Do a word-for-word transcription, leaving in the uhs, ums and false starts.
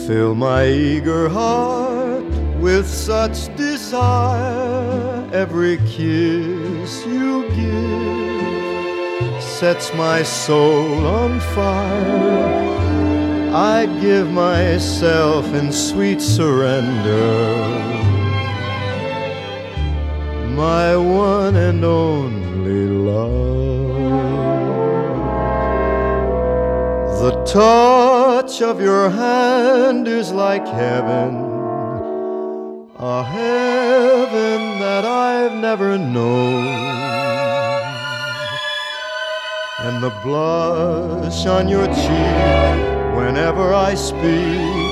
Fill my eager heart with such desire. Every kiss you give sets my soul on fire. I'd give myself in sweet surrender, my one and only love. The touch of your hand is like heaven, a heaven that I've never known. And the blush on your cheek whenever I speak